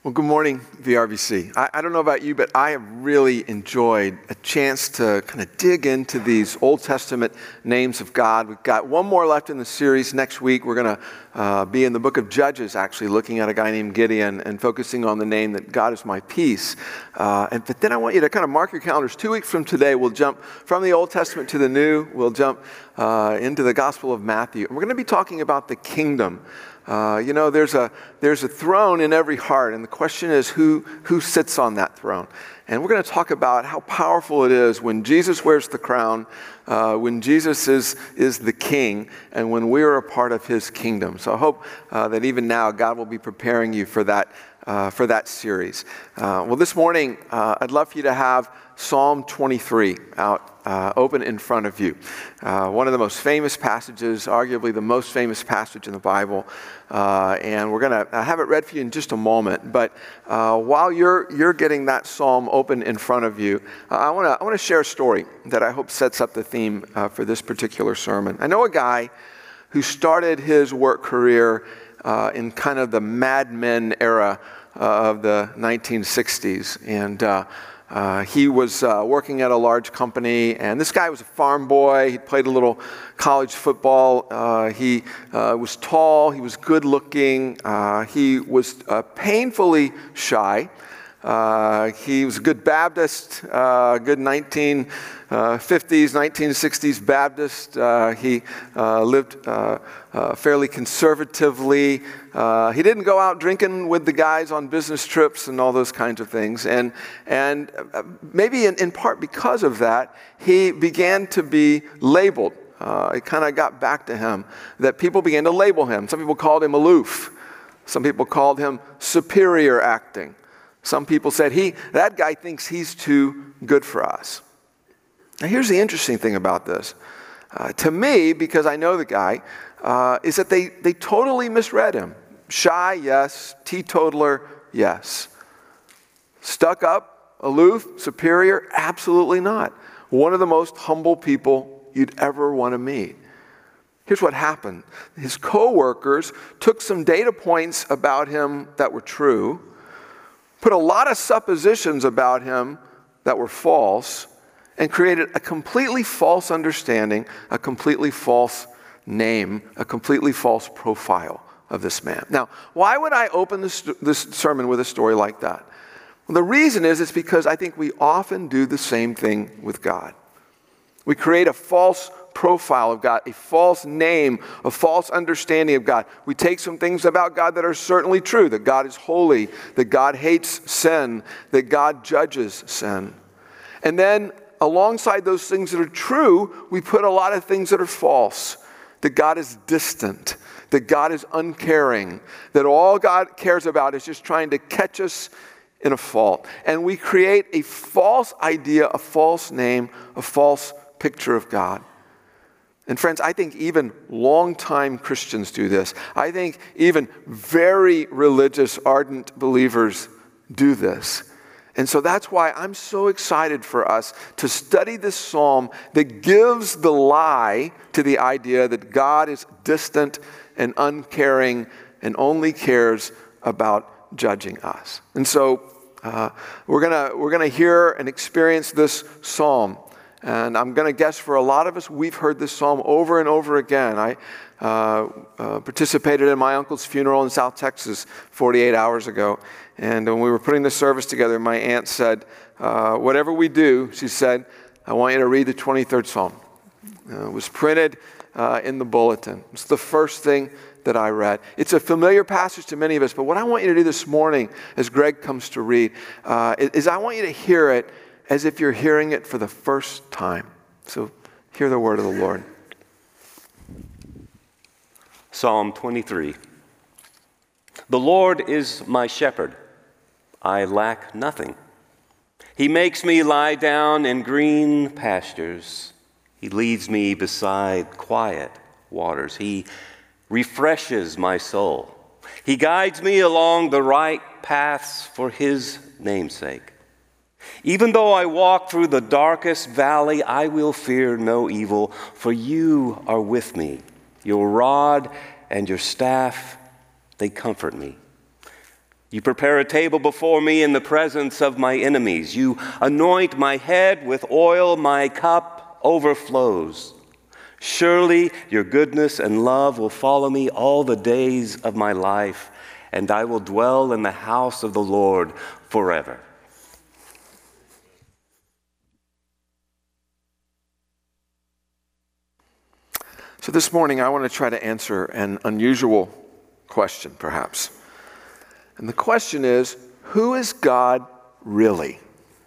Well, good morning, VRBC. I don't know about you, but I have really enjoyed a chance to kind of dig into these Old Testament names of God. We've got one more left in the series. Next week, we're going to be in the book of Judges, actually, looking at a guy named Gideon and focusing on the name that God is my peace. But then I want you to kind of mark your calendars. 2 weeks from today, we'll jump from the Old Testament to the New. We'll jump into the Gospel of Matthew. And we're going to be talking about the kingdom. There's a throne in every heart, and the question is who sits on that throne. And we're going to talk about how powerful it is when Jesus wears the crown, when Jesus is the king, and when we are a part of his kingdom. So I hope that even now God will be preparing you for that series. Well, this morning I'd love for you to have Psalm 23 out open in front of you. One of the most famous passages, arguably the most famous passage in the Bible. And we're going to have it read for you in just a moment. But while you're getting that psalm open in front of you, I want to share a story that I hope sets up the theme for this particular sermon. I know a guy who started his work career in kind of the Mad Men era of the 1960s. And he was working at a large company, and this guy was a farm boy. He played a little college football. He was tall. He was good looking. He was painfully shy. He was a good Baptist, good 1950s, 1960s Baptist. He lived fairly conservatively. He didn't go out drinking with the guys on business trips and all those kinds of things. And maybe in part because of that, he began to be labeled. It kind of got back to him that people began to label him. Some people called him aloof. Some people called him superior acting. Some people said, that guy thinks he's too good for us. Now, here's the interesting thing about this. To me, because I know the guy, is that they totally misread him. Shy, yes. Teetotaler, yes. Stuck up, aloof, superior, absolutely not. One of the most humble people you'd ever want to meet. Here's what happened. His coworkers took some data points about him that were true, put a lot of suppositions about him that were false, and created a completely false understanding, a completely false name, a completely false profile of this man. Now, why would I open this sermon with a story like that? Well, the reason is it's because I think we often do the same thing with God. We create a false profile of God, a false name, a false understanding of God. We take some things about God that are certainly true, that God is holy, that God hates sin, that God judges sin. And then alongside those things that are true, we put a lot of things that are false, that God is distant, that God is uncaring, that all God cares about is just trying to catch us in a fault. And we create a false idea, a false name, a false picture of God. And friends, I think even longtime Christians do this. I think even very religious, ardent believers do this. And so that's why I'm so excited for us to study this psalm that gives the lie to the idea that God is distant and uncaring and only cares about judging us. And so we're gonna hear and experience this psalm. And I'm going to guess for a lot of us, we've heard this psalm over and over again. I participated in my uncle's funeral in South Texas 48 hours ago. And when we were putting the service together, my aunt said, whatever we do, she said, I want you to read the 23rd Psalm. It was printed in the bulletin. It's the first thing that I read. It's a familiar passage to many of us, but what I want you to do this morning as Greg comes to read is I want you to hear it as if you're hearing it for the first time. So hear the word of the Lord. Psalm 23. The Lord is my shepherd. I lack nothing. He makes me lie down in green pastures. He leads me beside quiet waters. He refreshes my soul. He guides me along the right paths for his namesake. Even though I walk through the darkest valley, I will fear no evil, for you are with me. Your rod and your staff, they comfort me. You prepare a table before me in the presence of my enemies. You anoint my head with oil, my cup overflows. Surely your goodness and love will follow me all the days of my life, and I will dwell in the house of the Lord forever. So this morning, I want to try to answer an unusual question, perhaps. And the question is, who is God really?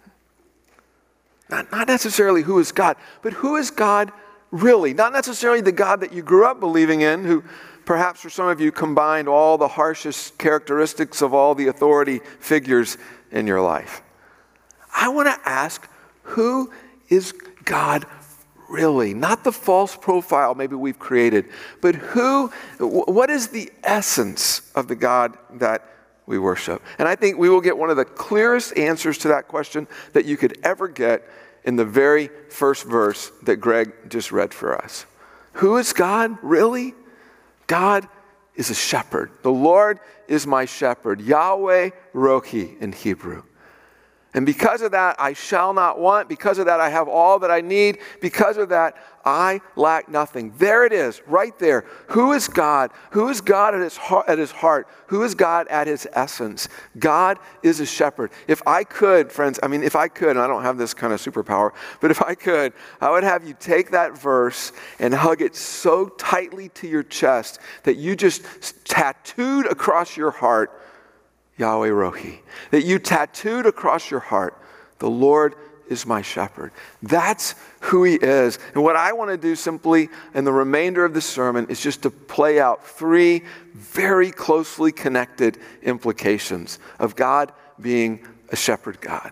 Not necessarily who is God, but who is God really? Not necessarily the God that you grew up believing in, who perhaps for some of you combined all the harshest characteristics of all the authority figures in your life. I want to ask, who is God really? Not the false profile maybe we've created, but what is the essence of the God that we worship? And I think we will get one of the clearest answers to that question that you could ever get in the very first verse that Greg just read for us. Who is God really? God is a shepherd. The Lord is my shepherd. Yahweh Rohi in Hebrew. And because of that, I shall not want. Because of that, I have all that I need. Because of that, I lack nothing. There it is, right there. Who is God? Who is God at his heart? Who is God at his essence? God is a shepherd. If I could, friends, if I could, and I don't have this kind of superpower, but if I could, I would have you take that verse and hug it so tightly to your chest that you just tattooed across your heart, Yahweh Rohi, that you tattooed across your heart, the Lord is my shepherd. That's who he is. And what I want to do simply in the remainder of the sermon is just to play out three very closely connected implications of God being a shepherd God.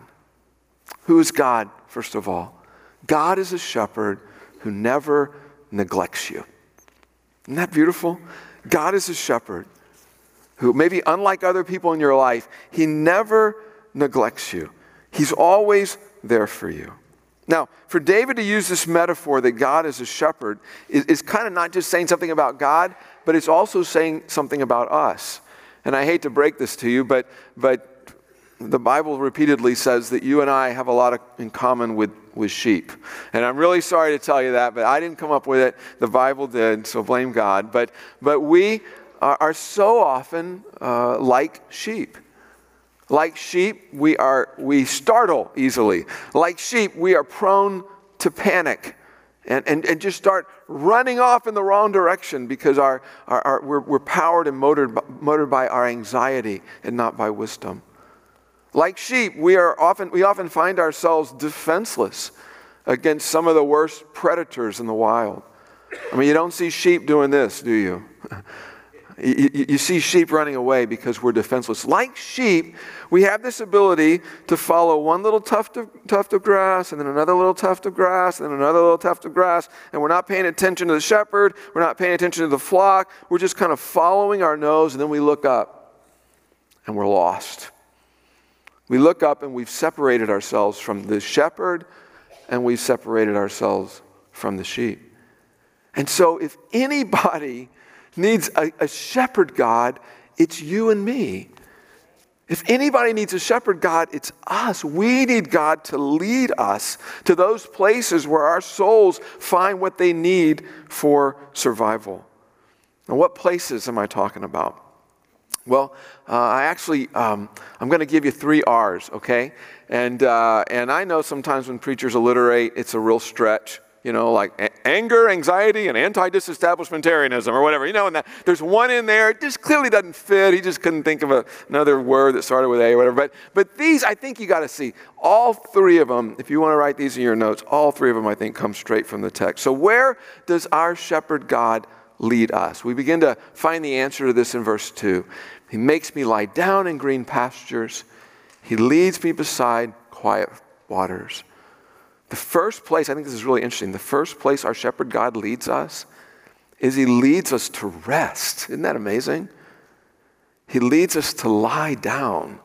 Who is God, first of all? God is a shepherd who never neglects you. Isn't that beautiful? God is a shepherd who, maybe unlike other people in your life, he never neglects you. He's always there for you. Now, for David to use this metaphor that God is a shepherd is kind of not just saying something about God, but it's also saying something about us. And I hate to break this to you, but the Bible repeatedly says that you and I have a lot in common with sheep. And I'm really sorry to tell you that, but I didn't come up with it. The Bible did, so blame God. But we are so often like sheep. Like sheep, we startle easily. Like sheep, we are prone to panic and just start running off in the wrong direction because we're powered and motored by our anxiety and not by wisdom. Like sheep, we often find ourselves defenseless against some of the worst predators in the wild. You don't see sheep doing this, do you? You see sheep running away because we're defenseless. Like sheep, we have this ability to follow one little tuft of grass, and then another little tuft of grass, and then another little tuft of grass, and we're not paying attention to the shepherd, we're not paying attention to the flock, we're just kind of following our nose, and then we look up, and we're lost. We look up, and we've separated ourselves from the shepherd, and we've separated ourselves from the sheep. And so if anybody needs a shepherd God, it's you and me. If anybody needs a shepherd God, it's us. We need God to lead us to those places where our souls find what they need for survival. Now, what places am I talking about? Well, I'm going to give you 3 R's, okay? And I know sometimes when preachers alliterate, it's a real stretch. Like anger, anxiety, and anti-disestablishmentarianism or whatever. And that there's one in there. It just clearly doesn't fit. He just couldn't think of another word that started with A or whatever. But these, I think you got to see. All 3 of them, if you want to write these in your notes, all 3 of them, I think, come straight from the text. So where does our shepherd God lead us? We begin to find the answer to this in verse 2. He makes me lie down in green pastures. He leads me beside quiet waters. The first place, I think this is really interesting, the first place our shepherd God leads us is he leads us to rest. Isn't that amazing? He leads us to lie down.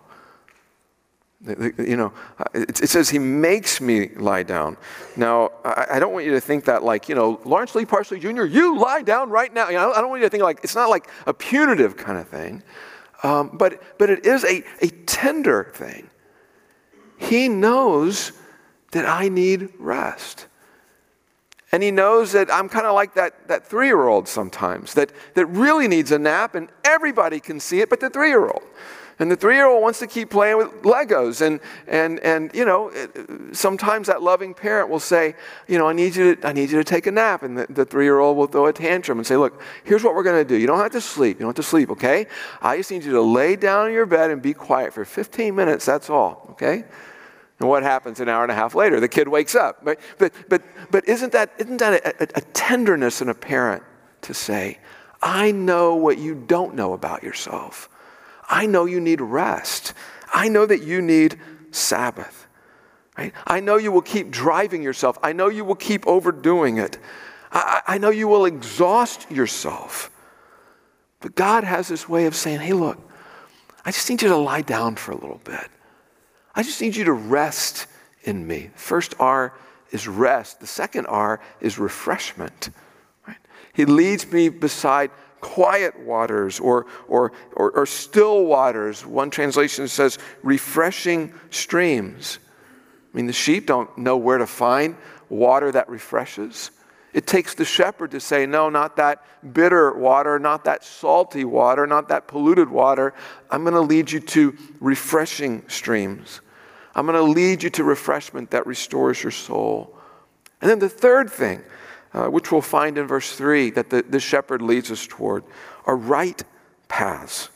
It says he makes me lie down. Now, I don't want you to think that like, Lawrence Lee Parsley Jr., you lie down right now. I don't want you to think like, it's not like a punitive kind of thing. but it is a tender thing. He knows that I need rest. And he knows that I'm kind of like that 3-year-old sometimes, that really needs a nap, and everybody can see it but the 3-year-old. And the 3-year-old wants to keep playing with Legos. And sometimes that loving parent will say, I need you to take a nap. And the 3-year-old will throw a tantrum and say, look, here's what we're going to do. You don't have to sleep. You don't have to sleep, okay? I just need you to lay down in your bed and be quiet for 15 minutes. That's all, okay? And what happens an hour and a half later? The kid wakes up. Right? But isn't that a tenderness in a parent to say, I know what you don't know about yourself. I know you need rest. I know that you need Sabbath. Right? I know you will keep driving yourself. I know you will keep overdoing it. I know you will exhaust yourself. But God has this way of saying, hey, look, I just need you to lie down for a little bit. I just need you to rest in me. First R is rest. The second R is refreshment. Right? He leads me beside quiet waters or still waters. One translation says refreshing streams. I mean, the sheep don't know where to find water that refreshes. It takes the shepherd to say, no, not that bitter water, not that salty water, not that polluted water. I'm going to lead you to refreshing streams. I'm going to lead you to refreshment that restores your soul. And then the third thing, which we'll find in verse 3, that the shepherd leads us toward, are right paths.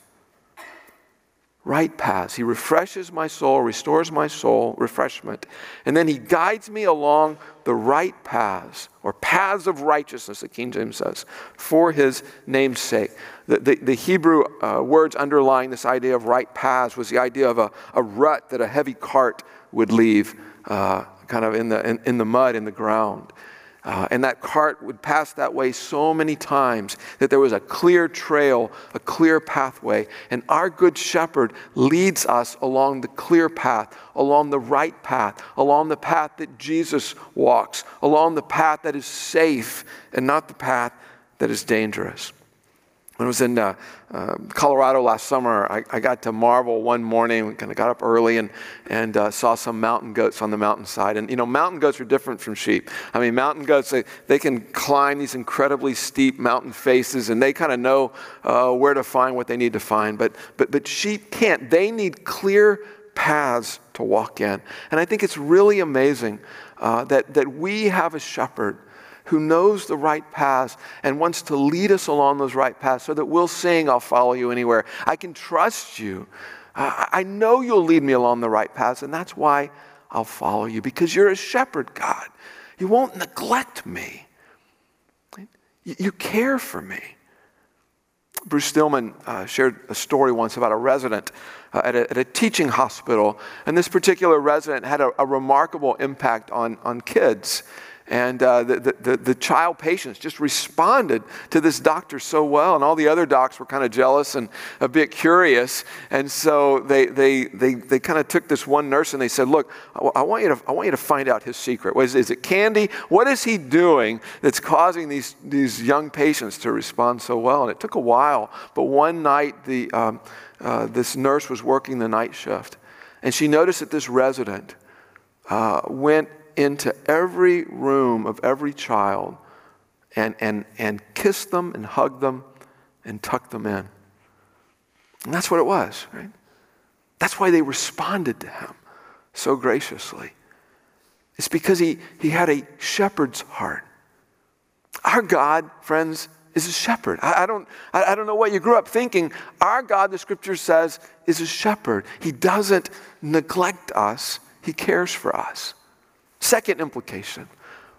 Right paths. He refreshes my soul, restores my soul, refreshment. And then he guides me along the right paths, or paths of righteousness, the King James says, for his name's sake. The Hebrew words underlying this idea of right paths was the idea of a rut that a heavy cart would leave kind of in the mud, in the ground. And that cart would pass that way so many times that there was a clear trail, a clear pathway. And our good shepherd leads us along the clear path, along the right path, along the path that Jesus walks, along the path that is safe and not the path that is dangerous. When I was in Colorado last summer, I got to marvel one morning, kind of got up early and saw some mountain goats on the mountainside. And, mountain goats are different from sheep. I mean, mountain goats, they can climb these incredibly steep mountain faces, and they kind of know where to find what they need to find. But sheep can't. They need clear paths to walk in. And I think it's really amazing that we have a shepherd who knows the right paths and wants to lead us along those right paths so that we'll sing, I'll follow you anywhere. I can trust you. I know you'll lead me along the right paths, and that's why I'll follow you, because you're a shepherd, God. You won't neglect me. You care for me. Bruce Stillman shared a story once about a resident at a teaching hospital, and this particular resident had a remarkable impact on kids. And the child patients just responded to this doctor so well, and all the other docs were kind of jealous and a bit curious. And so they kind of took this one nurse and they said, "Look, I want you to find out his secret. Is it candy? What is he doing that's causing these young patients to respond so well?" And it took a while, but one night this nurse was working the night shift, and she noticed that this resident went into every room of every child and kissed them and hugged them and tucked them in. And that's what it was, right? That's why they responded to him so graciously. It's because he had a shepherd's heart. Our God, friends, is a shepherd. I don't know what you grew up thinking. Our God, the scripture says, is a shepherd. He doesn't neglect us. He cares for us. Second implication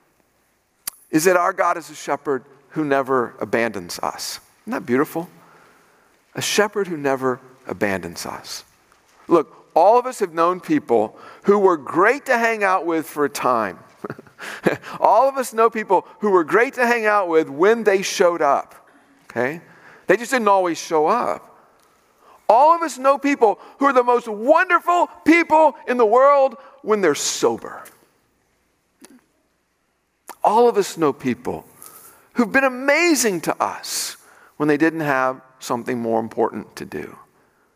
is that our God is a shepherd who never abandons us. Isn't that beautiful? A shepherd who never abandons us. Look, all of us have known people who were great to hang out with for a time. All of us know people who were great to hang out with when they showed up. Okay? They just didn't always show up. All of us know people who are the most wonderful people in the world when they're sober. All of us know people who've been amazing to us when they didn't have something more important to do.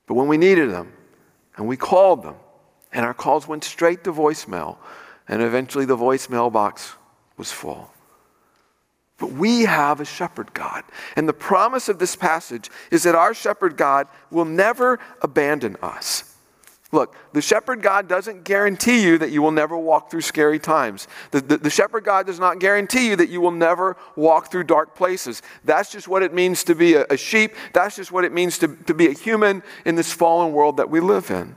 But when we needed them, and we called them, and our calls went straight to voicemail, and eventually the voicemail box was full. But we have a shepherd God. And the promise of this passage is that our shepherd God will never abandon us. Look, the shepherd God doesn't guarantee you that you will never walk through scary times. The shepherd God does not guarantee you that you will never walk through dark places. That's just what it means to be a sheep. That's just what it means to be a human in this fallen world that we live in.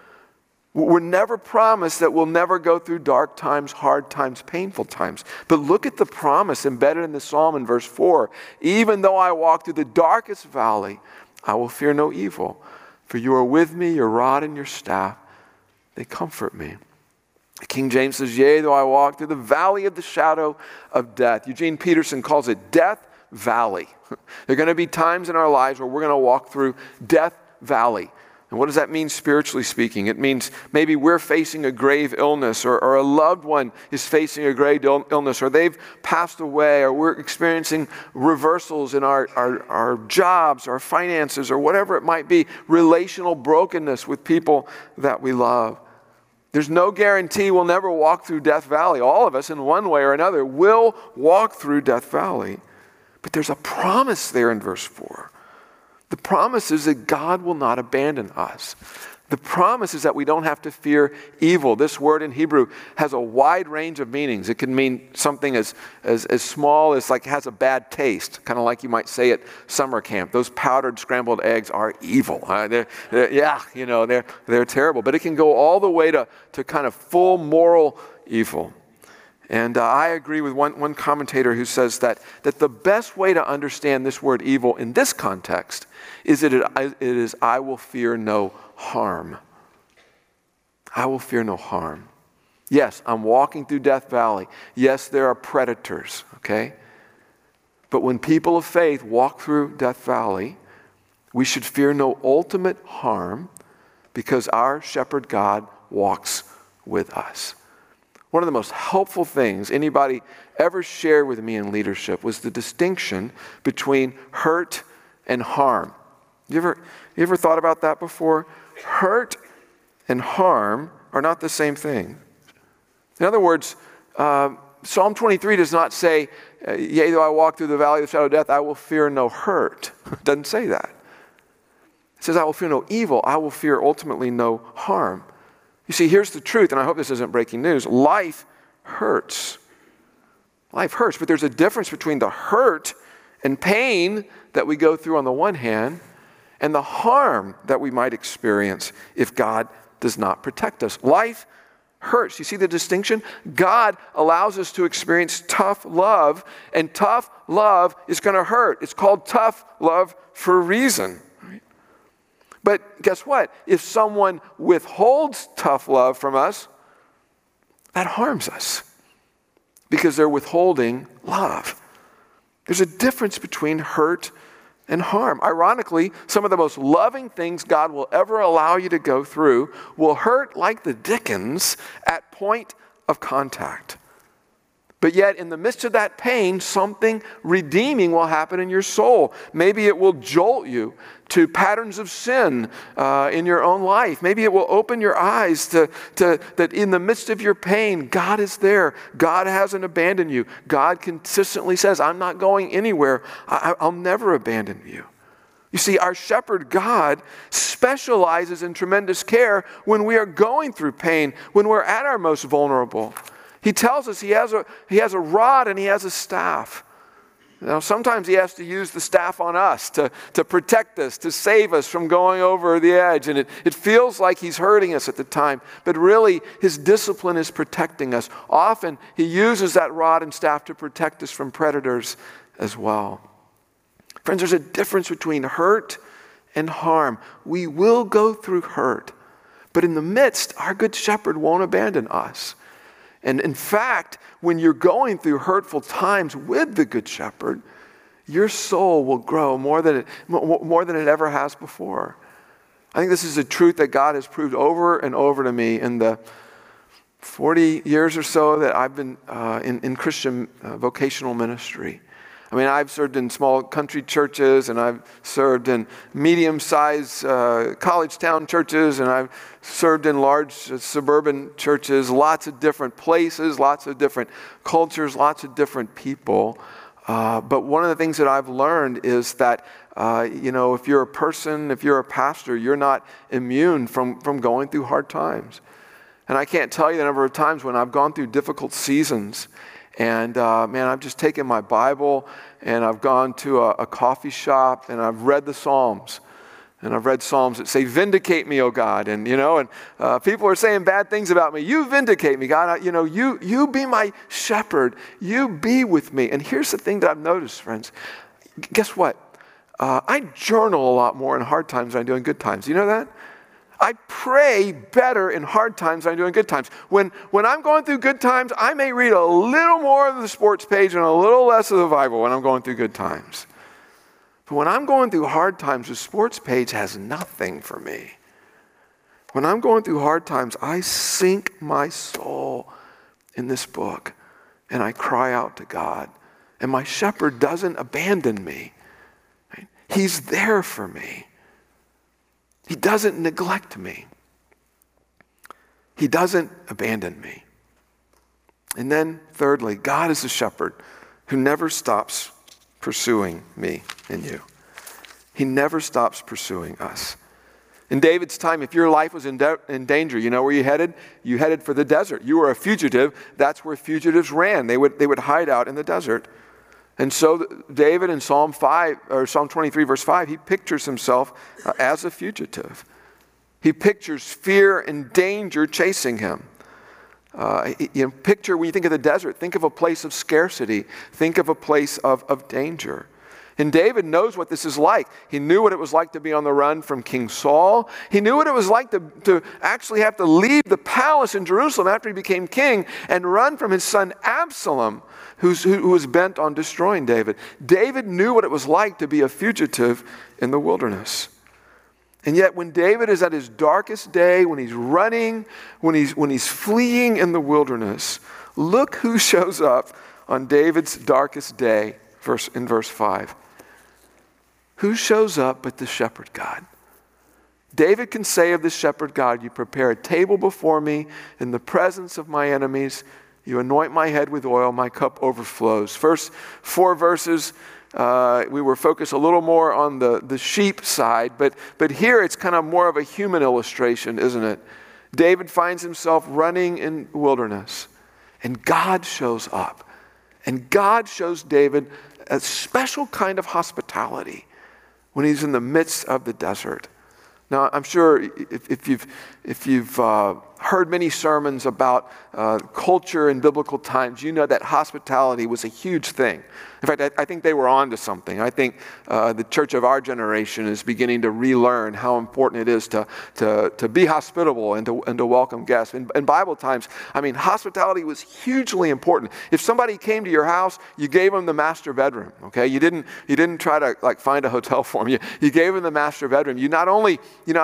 We're never promised that we'll never go through dark times, hard times, painful times. But look at the promise embedded in the psalm in verse 4. Even though I walk through the darkest valley, I will fear no evil. For you are with me, your rod and your staff, they comfort me. King James says, yea, though I walk through the valley of the shadow of death. Eugene Peterson calls it Death Valley. There are going to be times in our lives where we're going to walk through Death Valley. And what does that mean spiritually speaking? It means maybe we're facing a grave illness, or a loved one is facing a grave illness, or they've passed away, or we're experiencing reversals in our jobs, our finances, or whatever it might be, relational brokenness with people that we love. There's no guarantee we'll never walk through Death Valley. All of us, in one way or another, will walk through Death Valley. But there's a promise there in verse 4. The promise is that God will not abandon us. The promise is that we don't have to fear evil. This word in Hebrew has a wide range of meanings. It can mean something as small as like has a bad taste, kind of like you might say at summer camp. Those powdered scrambled eggs are evil. They're terrible. But it can go all the way to kind of full moral evil. And I agree with one commentator who says that the best way to understand this word evil in this context is that it is, I will fear no harm. I will fear no harm. Yes, I'm walking through Death Valley. Yes, there are predators, okay? But when people of faith walk through Death Valley, we should fear no ultimate harm because our shepherd God walks with us. One of the most helpful things anybody ever shared with me in leadership was the distinction between hurt and harm. You ever thought about that before? Hurt and harm are not the same thing. In other words, Psalm 23 does not say, yea, though I walk through the valley of the shadow of death, I will fear no hurt. It doesn't say that. It says, I will fear no evil. I will fear ultimately no harm. You see, here's the truth, and I hope this isn't breaking news. Life hurts. Life hurts, but there's a difference between the hurt and pain that we go through on the one hand and the harm that we might experience if God does not protect us. Life hurts. You see the distinction? God allows us to experience tough love, and tough love is going to hurt. It's called tough love for a reason. But guess what? If someone withholds tough love from us, that harms us because they're withholding love. There's a difference between hurt and harm. Ironically, some of the most loving things God will ever allow you to go through will hurt like the dickens at point of contact. But yet, in the midst of that pain, something redeeming will happen in your soul. Maybe it will jolt you to patterns of sin in your own life. Maybe it will open your eyes to that in the midst of your pain, God is there. God hasn't abandoned you. God consistently says, I'm not going anywhere. I'll never abandon you. You see, our shepherd God specializes in tremendous care when we are going through pain, when we're at our most vulnerable. He tells us he has a rod and he has a staff. Now, sometimes he has to use the staff on us to protect us, to save us from going over the edge. And it feels like he's hurting us at the time. But really, his discipline is protecting us. Often, he uses that rod and staff to protect us from predators as well. Friends, there's a difference between hurt and harm. We will go through hurt. But in the midst, our good shepherd won't abandon us. And in fact, when you're going through hurtful times with the Good Shepherd, your soul will grow more than it ever has before. I think this is a truth that God has proved over and over to me in the 40 years or so that I've been in Christian vocational ministry. I I mean, I've served in small country churches, and I've served in medium-sized college town churches, and I've served in large suburban churches, lots of different places, lots of different cultures, lots of different people. But one of the things that I've learned is that, if you're a person, if you're a pastor, you're not immune from going through hard times. And I can't tell you the number of times when I've gone through difficult seasons, and I've just taken my Bible and I've gone to a coffee shop and I've read the Psalms. And I've read Psalms that say, "Vindicate me, O God." And, people are saying bad things about me. You vindicate me, God. You be my shepherd. You be with me. And here's the thing that I've noticed, friends. Guess what? I journal a lot more in hard times than I do in good times. You know that? I pray better in hard times than I do in good times. When I'm going through good times, I may read a little more of the sports page and a little less of the Bible when I'm going through good times. But when I'm going through hard times, the sports page has nothing for me. When I'm going through hard times, I sink my soul in this book and I cry out to God. And my shepherd doesn't abandon me. Right? He's there for me. He doesn't neglect me. He doesn't abandon me. And then thirdly, God is a shepherd who never stops pursuing me and you. He never stops pursuing us. In David's time, if your life was in danger, you know where you headed? You headed for the desert. You were a fugitive. That's where fugitives ran. They would hide out in the desert. And so David in Psalm 23, verse 5, he pictures himself as a fugitive. He pictures fear and danger chasing him. Picture, when you think of the desert, think of a place of scarcity. Think of a place of danger. And David knows what this is like. He knew what it was like to be on the run from King Saul. He knew what it was like to actually have to leave the palace in Jerusalem after he became king and run from his son Absalom, who was bent on destroying David. David knew what it was like to be a fugitive in the wilderness. And yet when David is at his darkest day, when he's running, when he's fleeing in the wilderness, look who shows up on David's darkest day in verse 5. Who shows up but the shepherd God? David can say of the shepherd God, "You prepare a table before me in the presence of my enemies. You anoint my head with oil, my cup overflows." First 4 verses, we were focused a little more on the sheep side, but here it's kind of more of a human illustration, isn't it? David finds himself running in wilderness, and God shows up. And God shows David a special kind of hospitality when he's in the midst of the desert. Now, I'm sure if you've heard many sermons about culture in biblical times, you know that hospitality was a huge thing. In fact, I think they were on to something. I think the church of our generation is beginning to relearn how important it is to be hospitable and to welcome guests. In Bible times, hospitality was hugely important. If somebody came to your house, you gave them the master bedroom. Okay, you didn't try to find a hotel for them. You gave them the master bedroom. You not only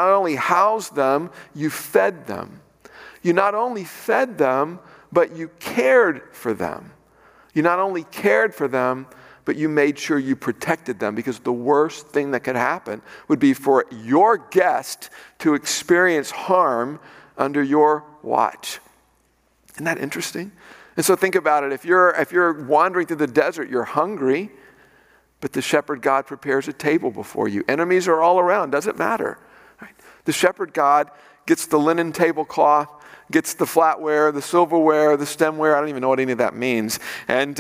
housed them, you fed them. You not only fed them, but you cared for them. You not only cared for them, but you made sure you protected them, because the worst thing that could happen would be for your guest to experience harm under your watch. Isn't that interesting? And so think about it. If you're wandering through the desert, you're hungry, but the shepherd God prepares a table before you. Enemies are all around. Doesn't matter. Right? The shepherd God gets the linen tablecloth, gets the flatware, the silverware, the stemware, I don't even know what any of that means, and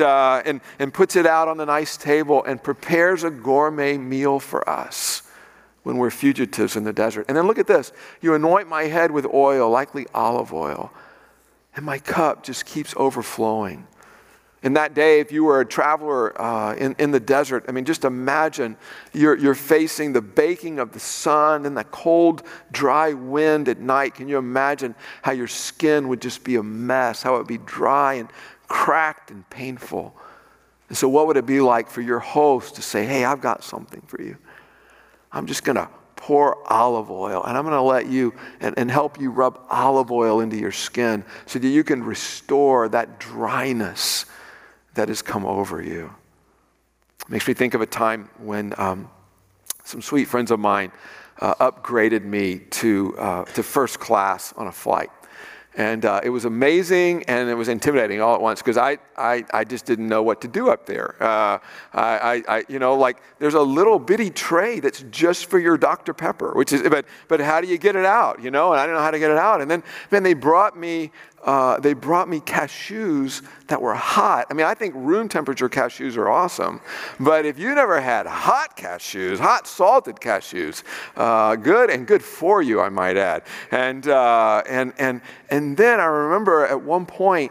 puts it out on a nice table and prepares a gourmet meal for us when we're fugitives in the desert. And then look at this. You anoint my head with oil, likely olive oil, and my cup just keeps overflowing. In that day, if you were a traveler in the desert, just imagine you're facing the baking of the sun and the cold, dry wind at night. Can you imagine how your skin would just be a mess, how it would be dry and cracked and painful? And so what would it be like for your host to say, "Hey, I've got something for you. I'm just going to pour olive oil, and I'm going to let you and help you rub olive oil into your skin so that you can restore that dryness that has come over you." Makes me think of a time when some sweet friends of mine upgraded me to first class on a flight. And it was amazing, and it was intimidating all at once because I just didn't know what to do up there. There's a little bitty tray that's just for your Dr. Pepper, but how do you get it out? And I didn't know how to get it out. And then they brought me cashews that were hot. I mean, I think room temperature cashews are awesome, but if you never had hot cashews, hot salted cashews, good for you, I might add. And then I remember at one point,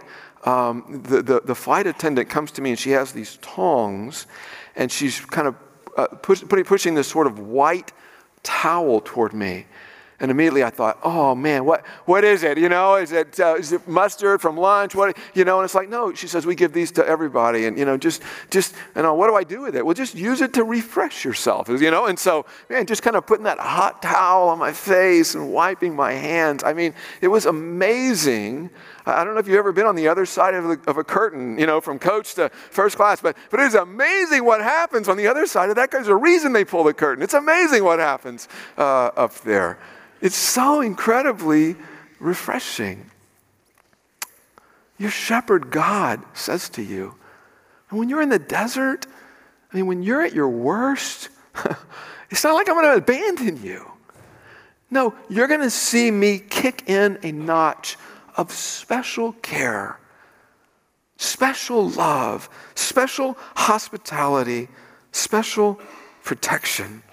the flight attendant comes to me and she has these tongs, and she's kind of pushing this sort of white towel toward me. And immediately I thought, oh man, what is it? Is it mustard from lunch? And it's like, no, she says, we give these to everybody. And, what do I do with it? Well, just use it to refresh yourself, And so, man, just kind of putting that hot towel on my face and wiping my hands. I mean, it was amazing. I don't know if you've ever been on the other side of a curtain, from coach to first class, but it's amazing what happens on the other side of that. There's a reason they pull the curtain. It's amazing what happens up there. It's so incredibly refreshing. Your shepherd God says to you, and when you're in the desert, when you're at your worst, it's not like I'm going to abandon you. No, you're going to see me kick in a notch of special care, special love, special hospitality, special protection.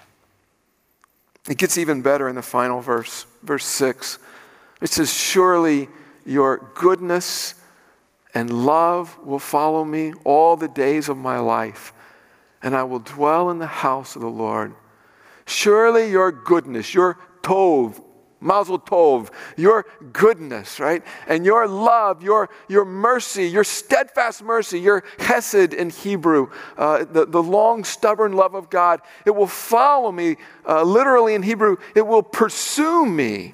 It gets even better in the final verse, verse 6. It says, surely your goodness and love will follow me all the days of my life, and I will dwell in the house of the Lord. Surely your goodness, your tov, mazel tov, your goodness, right? And your love, your mercy, your steadfast mercy, your chesed in Hebrew, the long, stubborn love of God, it will follow me, literally in Hebrew, it will pursue me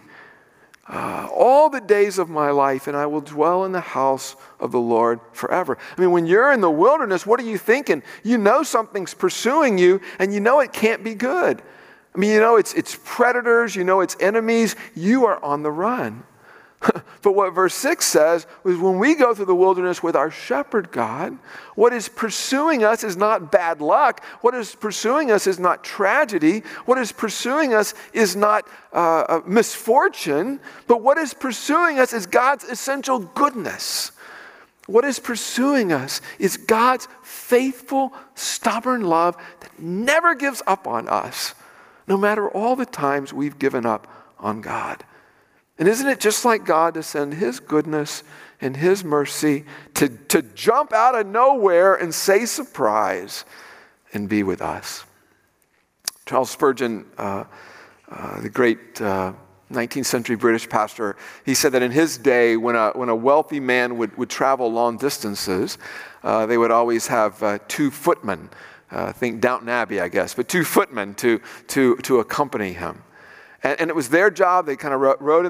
all the days of my life, and I will dwell in the house of the Lord forever. When you're in the wilderness, what are you thinking? You know something's pursuing you, and you know it can't be good. It's predators, it's enemies. You are on the run. But what verse 6 says is when we go through the wilderness with our shepherd God, what is pursuing us is not bad luck. What is pursuing us is not tragedy. What is pursuing us is not misfortune. But what is pursuing us is God's essential goodness. What is pursuing us is God's faithful, stubborn love that never gives up on us, no matter all the times we've given up on God. And isn't it just like God to send His goodness and His mercy to jump out of nowhere and say surprise and be with us? Charles Spurgeon, the great 19th century British pastor, he said that in his day, when a wealthy man would travel long distances, they would always have 2 footmen. Think Downton Abbey, I guess, but 2 footmen to accompany him. And it was their job. They kind of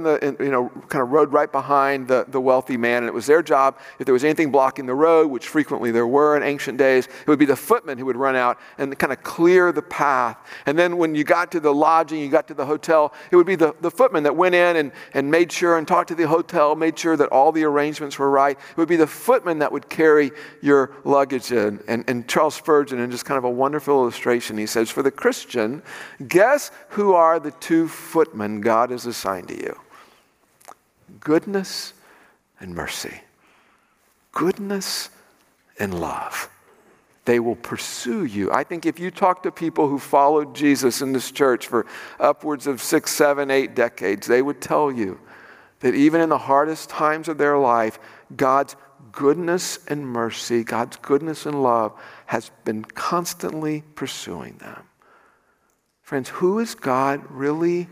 rode right behind the wealthy man. And it was their job, if there was anything blocking the road, which frequently there were in ancient days, it would be the footman who would run out and kind of clear the path. And then when you got to the lodging, you got to the hotel, it would be the footman that went in and made sure and talked to the hotel, made sure that all the arrangements were right. It would be the footman that would carry your luggage in. And Charles Spurgeon, in just kind of a wonderful illustration, he says, for the Christian, guess who are the 2 footmen God has assigned to you? Goodness and mercy. Goodness and love. They will pursue you. I think if you talk to people who followed Jesus in this church for upwards of 6, 7, 8 decades, they would tell you that even in the hardest times of their life, God's goodness and mercy, God's goodness and love has been constantly pursuing them. Friends, who is God really?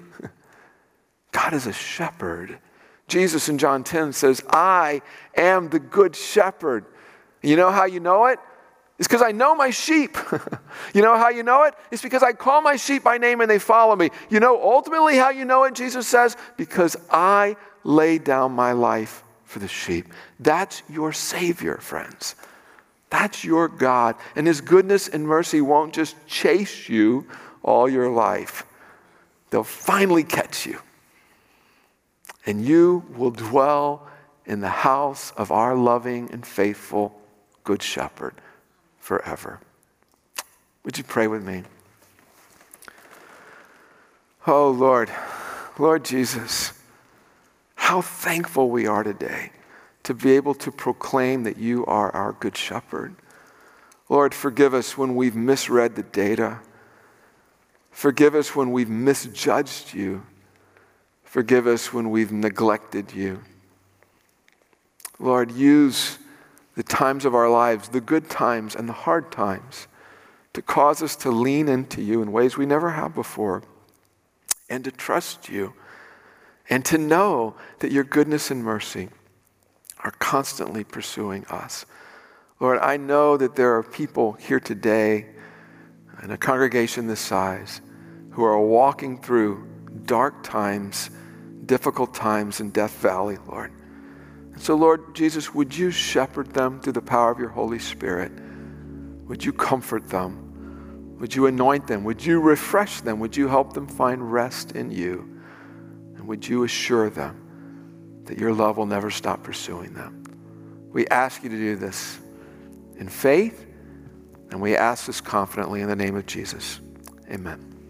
God is a shepherd. Jesus in John 10 says, I am the good shepherd. You know how you know it? It's because I know my sheep. You know how you know it? It's because I call my sheep by name and they follow me. You know ultimately how you know it, Jesus says? Because I lay down my life for the sheep. That's your Savior, friends. That's your God. And his goodness and mercy won't just chase you all your life. They'll finally catch you. And you will dwell in the house of our loving and faithful Good Shepherd forever. Would you pray with me? Oh, Lord Jesus, how thankful we are today to be able to proclaim that you are our Good Shepherd. Lord, forgive us when we've misread the data. Forgive us when we've misjudged you. Forgive us when we've neglected you. Lord, use the times of our lives, the good times and the hard times, to cause us to lean into you in ways we never have before, and to trust you, and to know that your goodness and mercy are constantly pursuing us. Lord, I know that there are people here today in a congregation this size who are walking through dark times, difficult times in Death Valley, Lord. And so, Lord Jesus, would you shepherd them through the power of your Holy Spirit? Would you comfort them? Would you anoint them? Would you refresh them? Would you help them find rest in you? And would you assure them that your love will never stop pursuing them? We ask you to do this in faith, and we ask this confidently in the name of Jesus. Amen.